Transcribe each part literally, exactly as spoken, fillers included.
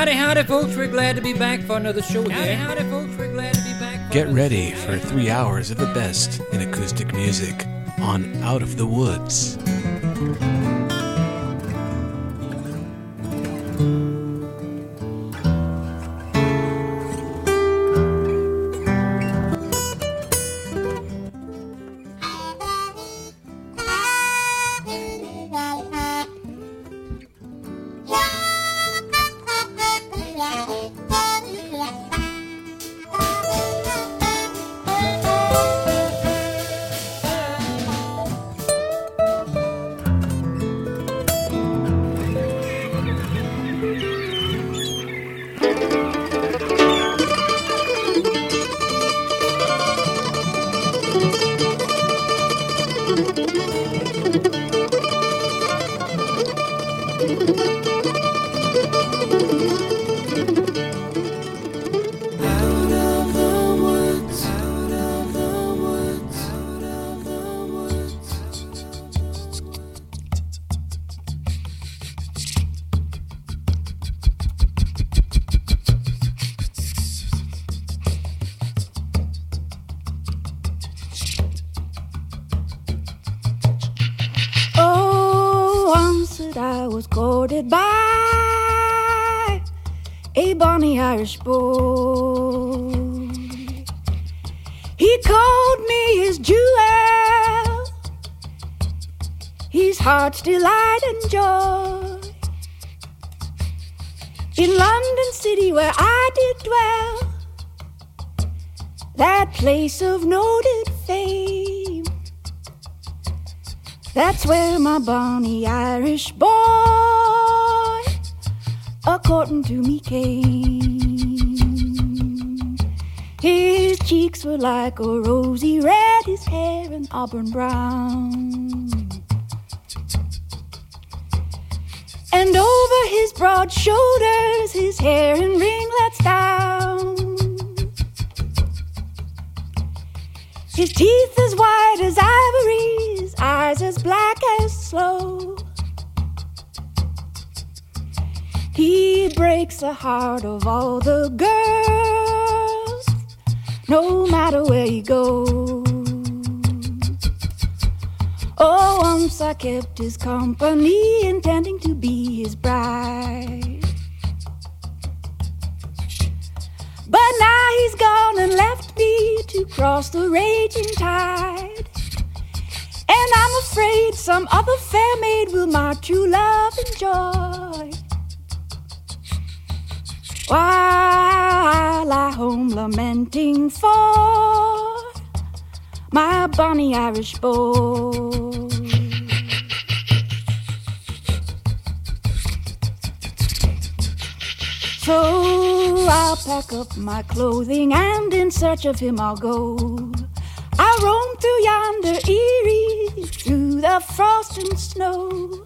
Howdy, howdy, folks. We're glad to be back for another show here. Howdy, howdy, folks. We're glad to be back for Get ready for three hours of the best in acoustic music on Out of the Woods. By a bonny Irish boy, he called me his jewel, his heart's delight and joy. In London city where I did dwell, that place of noted fame, that's where my bonny Irish boy a-courting to me came. His cheeks were like a rosy red, his hair an auburn brown, and over his broad shoulders his hair in ringlets down. His teeth as white as ivory, his eyes as black as snow. He breaks the heart of all the girls, no matter where he goes. Oh, once I kept his company, intending to be his bride. But now he's gone and left me to cross the raging tide, and I'm afraid some other fair maid will my true love enjoy, while I lie home lamenting for my bonny Irish boy. So I'll pack up my clothing and in search of him I'll go. I'll roam through yonder Erie, through the frost and snow.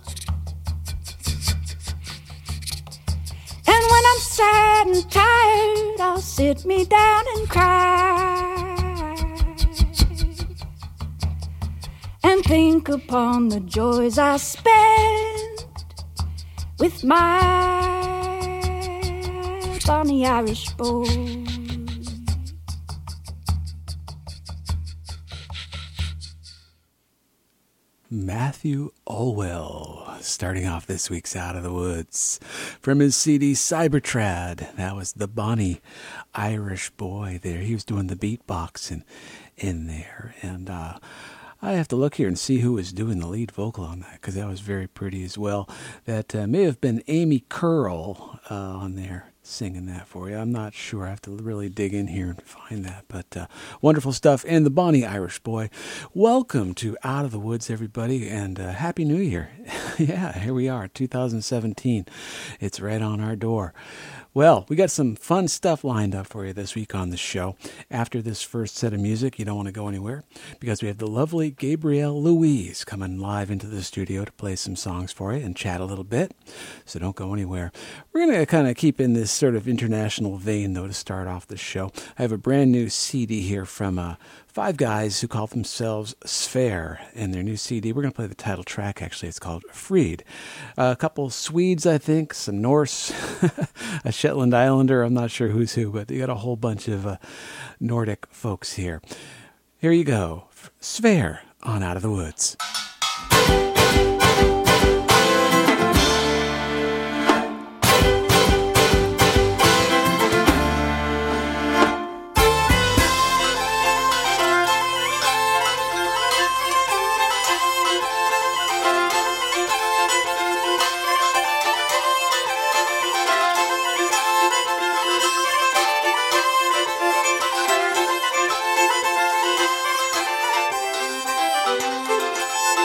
And when I'm sad and tired, I'll sit me down and cry, and think upon the joys I spent with my bonny Irish boy. Matthew Olwell, starting off this week's Out of the Woods from his C D Cybertrad. That was the bonny Irish boy there. He was doing the beatboxing in there, and uh, I have to look here and see who was doing the lead vocal on that, because that was very pretty as well. That uh, may have been Amy Curl uh, on there singing that for you. I'm not sure. I have to really dig in here and find that, but uh, wonderful stuff. And the bonny Irish boy. Welcome to Out of the Woods, everybody, and uh, Happy New Year. Yeah, here we are, two thousand seventeen. It's right on our door. Well, we got some fun stuff lined up for you this week on the show. After this first set of music, you don't want to go anywhere, because we have the lovely Gabrielle Louise coming live into the studio to play some songs for you and chat a little bit. So don't go anywhere. We're going going to kind of keep in this sort of international vein, though, to start off the show. I have a brand new C D here from uh, five guys who call themselves Sphere, and their new C D. We're going to play the title track, actually. It's called Freed. Uh, a couple Swedes, I think, some Norse, a Shetland Islander. I'm not sure who's who, but you got a whole bunch of uh, Nordic folks here. Here you go. Sphere on Out of the Woods. Thank you.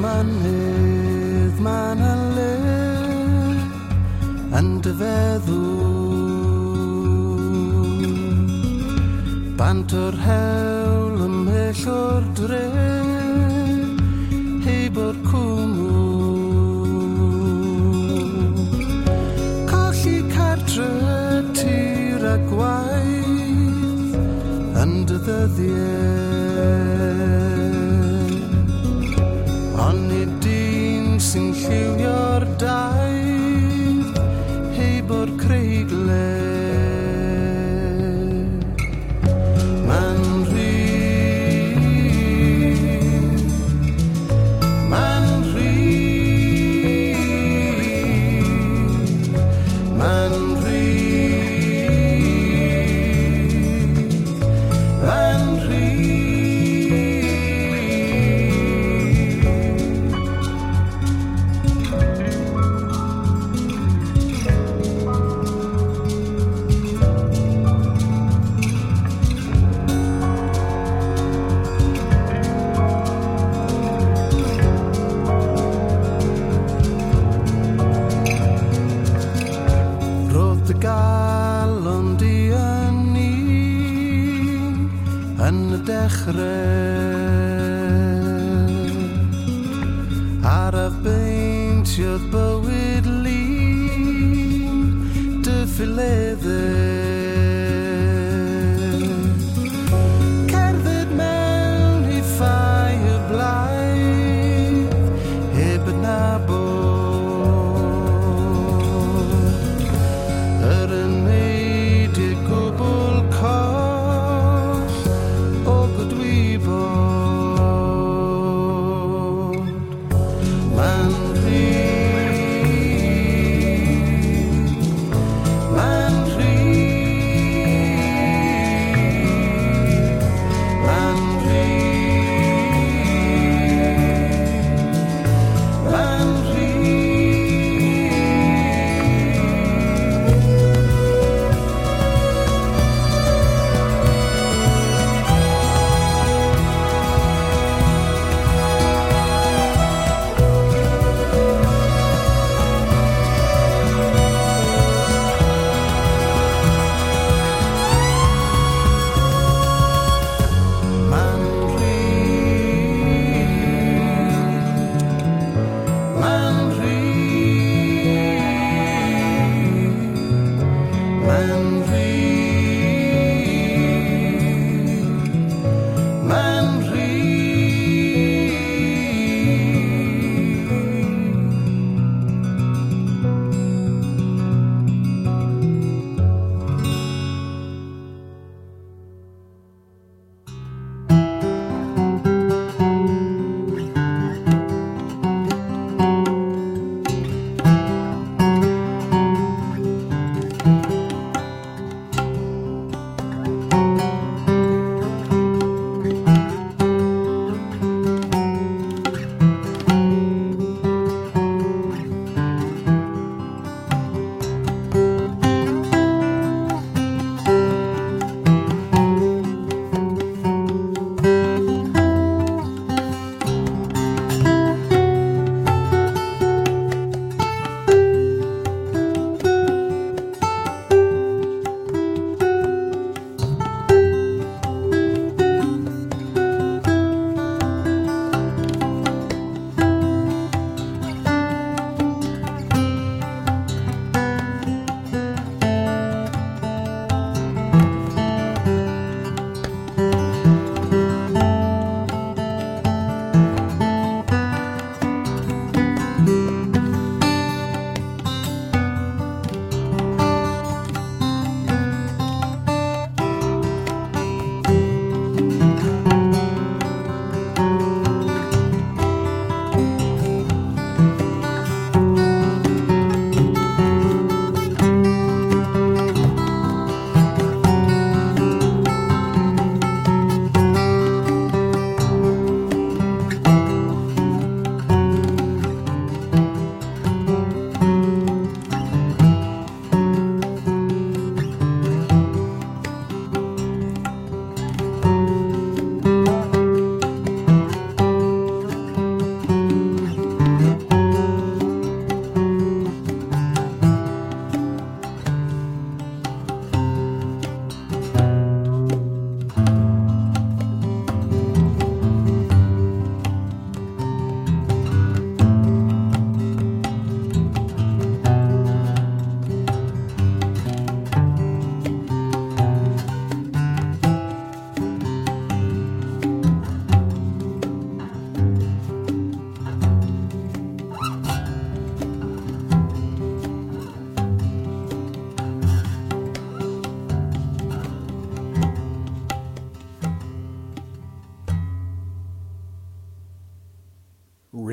mynydd ma' 'na le yn dy feddwl, bant o'r hewl ymhell o'r dre heb o'r cwmw, colli cartre tir a gwaith yn dy ddyddiau, ond nid dyn sy'n lliwio'r daith heb o'r creigle. Ma'n rhydd, ma'n rhydd, ma'n rhydd, ma'n rhydd. Roedd dy galon di yn ni yn y dechrau, ar y beintiodd bywyd lun dy phileddau, cerdded mewn i ffai y blaid heb adnabod yr yneidiau gwbl coll o gydwybod. Ma'n rhydd, ma'n rhydd.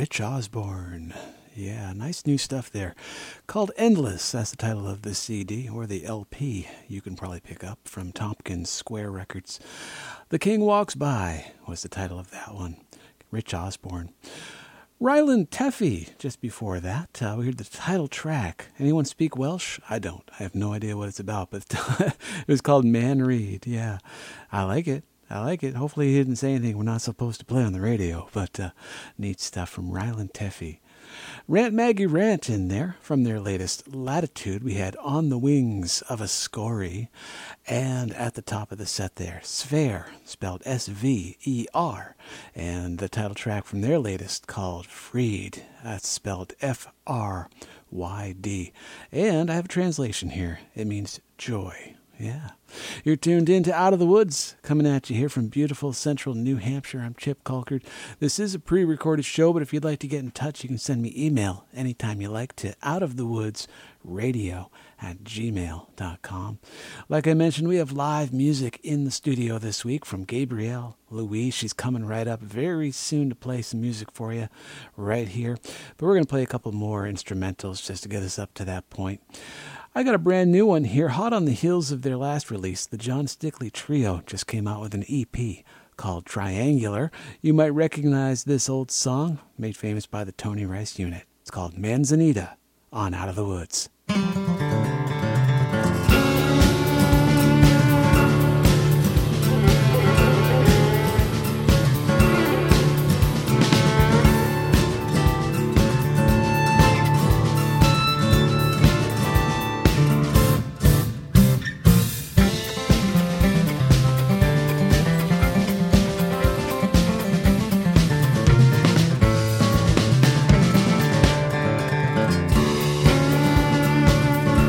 Rich Osborne. Yeah, nice new stuff there. Called Endless, that's the title of the C D, or the L P you can probably pick up from Tompkins Square Records. The King Walks By was the title of that one. Rich Osborne. Ryland Teffy, just before that, uh, we heard the title track. Anyone speak Welsh? I don't. I have no idea what it's about, but it was called Man Reed. Yeah, I like it. I like it. Hopefully he didn't say anything we're not supposed to play on the radio, but uh, neat stuff from Ryland Teffy. Rant Maggie Rant in there from their latest Latitude. We had On the Wings of a Scory. And at the top of the set there, Sphere, spelled S V E R. And the title track from their latest called Freed. That's spelled F R Y D. And I have a translation here. It means joy. Yeah. You're tuned in to Out of the Woods, coming at you here from beautiful central New Hampshire. I'm Chip Colkert. This is a pre-recorded show, but if you'd like to get in touch, you can send me email anytime you like to outofthewoodsradio at gmail dot com. Like I mentioned, we have live music in the studio this week from Gabrielle Louise. She's coming right up very soon to play some music for you right here. But we're going to play a couple more instrumentals just to get us up to that point. I got a brand new one here, hot on the heels of their last release. The John Stickley Trio just came out with an E P called Triangular. You might recognize this old song, made famous by the Tony Rice Unit. It's called Manzanita on Out of the Woods. Manzanita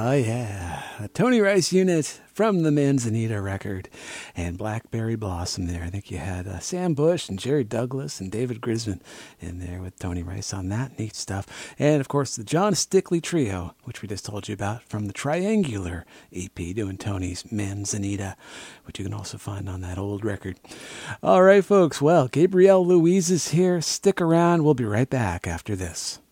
Oh, yeah. A Tony Rice Unit from the Manzanita record. And Blackberry Blossom there. I think you had uh, Sam Bush and Jerry Douglas and David Grisman in there with Tony Rice on that. Neat stuff. And, of course, the John Stickley Trio, which we just told you about, from the Triangular E P, doing Tony's Manzanita, which you can also find on that old record. All right, folks. Well, Gabrielle Louise is here. Stick around. We'll be right back after this.